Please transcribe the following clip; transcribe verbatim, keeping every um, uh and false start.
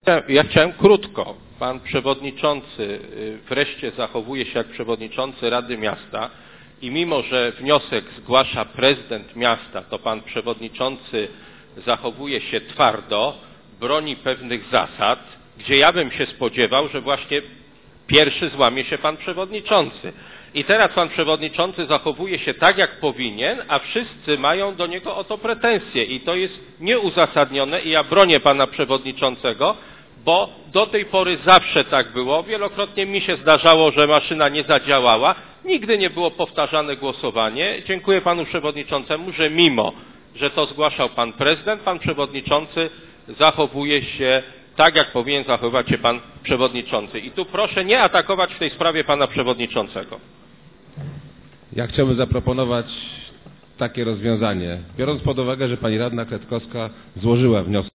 Ja chciałem krótko. Pan przewodniczący wreszcie zachowuje się jak przewodniczący Rady Miasta i mimo, że wniosek zgłasza prezydent miasta, to pan przewodniczący zachowuje się twardo, broni pewnych zasad, gdzie ja bym się spodziewał, że właśnie pierwszy złamie się pan przewodniczący. I teraz pan przewodniczący zachowuje się tak, jak powinien, a wszyscy mają do niego o to pretensje i to jest nieuzasadnione i ja bronię pana przewodniczącego, bo do tej pory zawsze tak było. Wielokrotnie mi się zdarzało, że maszyna nie zadziałała. Nigdy nie było powtarzane głosowanie. Dziękuję panu przewodniczącemu, że mimo, że to zgłaszał pan prezydent, pan przewodniczący zachowuje się tak, jak powinien zachowywać się pan przewodniczący. I tu proszę nie atakować w tej sprawie pana przewodniczącego. Ja chciałbym zaproponować takie rozwiązanie. Biorąc pod uwagę, że pani radna Kretkowska złożyła wniosek